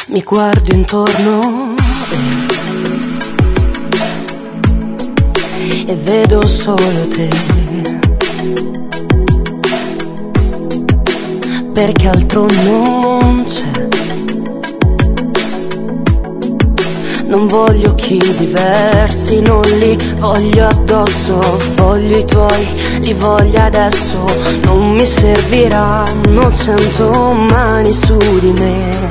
Mi guardo intorno e vedo solo te, perché altro non c'è. Non voglio occhi diversi, non li voglio addosso. Voglio i tuoi, li voglio adesso. Non mi serviranno 100 mani su di me.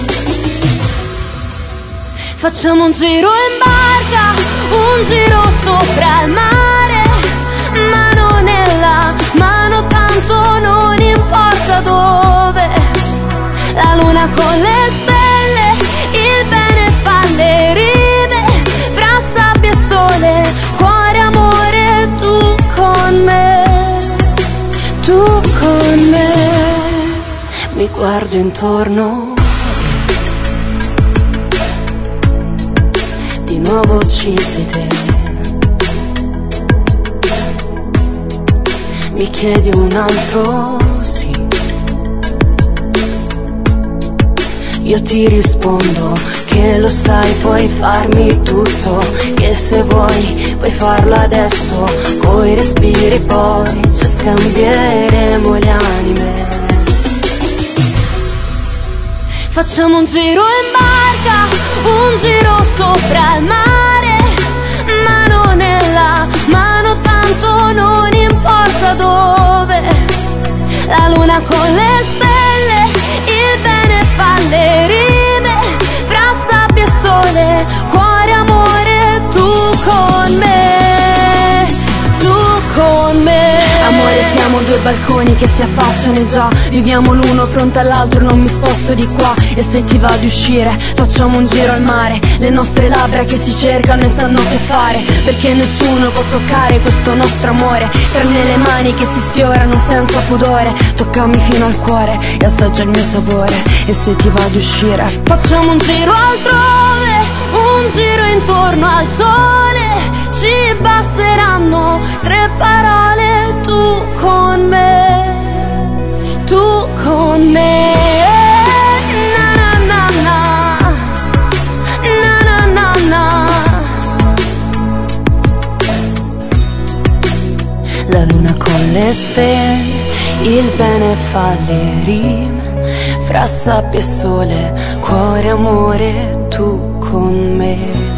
Facciamo un giro in barca, un giro sopra il mare, mano nella mano, tanto non importa dove. La luna con le stelle, il bene fa le rime, fra sabbia e sole, cuore, amore, tu con me, tu con me. Mi guardo intorno, di nuovo ci sei te. Mi chiedi un altro sì, io ti rispondo che lo sai, puoi farmi tutto, che se vuoi puoi farlo adesso, coi respiri poi ci scambieremo le anime. Facciamo un giro in barca, un giro sopra il mare, mano nella mano, tanto non importa dove. La luna con le stelle, il bene fa le rime, fra sabbia e sole, cuore, amore, tu con me, tu con me. Amore, siamo due balconi che si affacciano già, viviamo l'uno fronte all'altro, non mi sposto di qua. E se ti va di uscire, facciamo un giro al mare, le nostre labbra che si cercano e sanno che fare, perché nessuno può toccare questo nostro amore, tranne le mani che si sfiorano senza pudore. Toccami fino al cuore e assaggia il mio sapore. E se ti va di uscire, facciamo un giro altrove, un giro intorno al sole. Ci basteranno 3 parole, tu con me, tu con me. Na na na na, na na na. La luna con le stelle, il bene fa le rime, fra sabbia e sole, cuore, amore, tu con me.